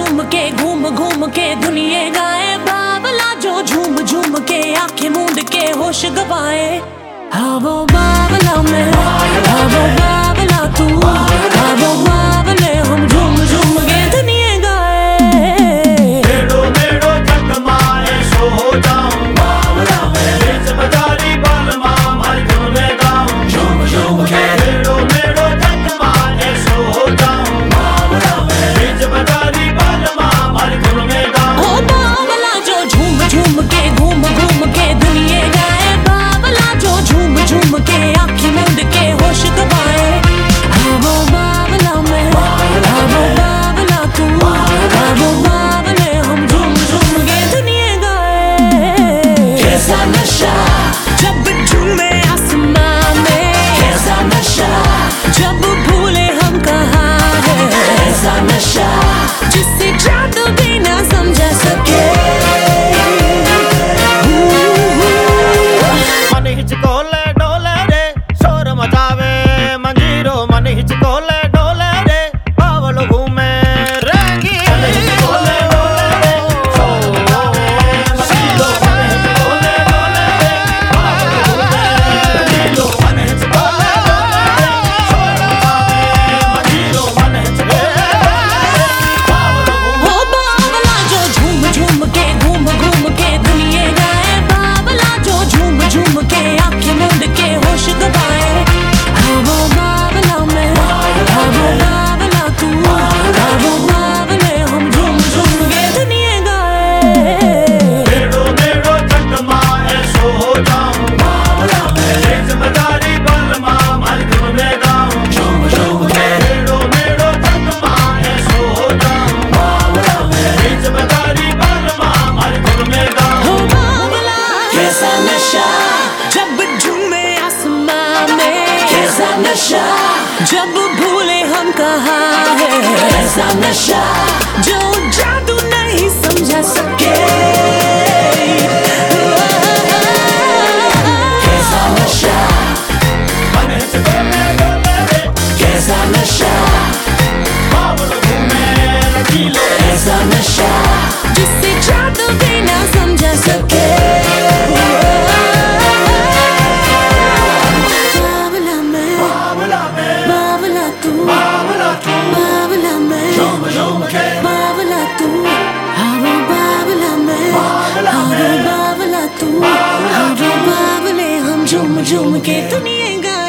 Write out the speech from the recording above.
घूम घूम के दुनिया गाए बावला जो झूम झूम के आंखें मूंद के होश गवाए। हाँ वो बावला मैं, हाँ वो बावला तू, हाँ वो बावले हम झूम झूम के दुनिया गाए। मेड़ो मेड़ो जगमाए सो हो जाऊं बावला मैं, बीच बाजारी बालमा मारी धुन में गाऊं झूम झूम के। मेड़ो मेड़ो जगमाए सो हो जाऊं बावला मैं, बीच बाजारी बालमा मारी धुन में गाऊं। ओ बावला जो झूम झूम के घूम घूम के दुनिया गाए बावला जो झूम झूम के आंखें मूंद के होश गवाए। हाँ वो बावला मैं, हाँ वो बावला तू, हाँ वो बावले हम झूम झूम के दुनिया गाए। कैसा नशा जब झूमे आसमां में, कैसा नशा जब भूले हम कहाँ है, ऐसा नशा जिससे जादू भी ना समझा सके। मन हिचकोले डोले रे शोर मचावे मंजीरो, मन हिचकोले डोले रे बावलो घूमे रेंगी। मन हिचकोले डोले रे शोर मचावे मंजीरो, मन हिचकोले डोले रे बावलो घूमे रेंगी। मन हिचकोले डोले रे शोर मचावे मंजीरो, मन हिचकोले बावलो घूमे। ओ बावला जो झूम झूम के घूम घूम के दुनिया गाए बावला जो झूम झूम के आंखें मूंद के होश गवाए। हाँ वो बावला मैं, हाँ वो बावला तू, हाँ वो बावले हम झूम झूम के दुनिया गाए। मेड़ो मेड़ो जगमाए सो हो जाऊं बावला मैं, बीच बाजारी बालमा मारी धुन में गाऊं झूम झूम के। मेड़ो मेड़ो जगमाए सो हो जाऊं बावला मैं, बीच बाजारी बालमा मारी धुन में गाऊं। हो बावला कैसा नशा जब झूमे आसमां में, कैसा नशा जब भूले हम कहाँ है, ऐसा नशा जो जादू नहीं समझा सके। कैसा नशा, मन हिचकोले डोले रे कैसा नशा, बावलो घूमे रंगीलो। ऐसा नशा जिससे जादू भी ना समझा सके। बावला मैं, बावला मैं, बावला तू, बावला तू, बावला मैं, झूम झूम के। बावला तू, हाँ वो बावला मैं, बावला हाँ वो मैं, बावला तू, हाँ वो बावले हम झूम झूम के दुनिया गाए।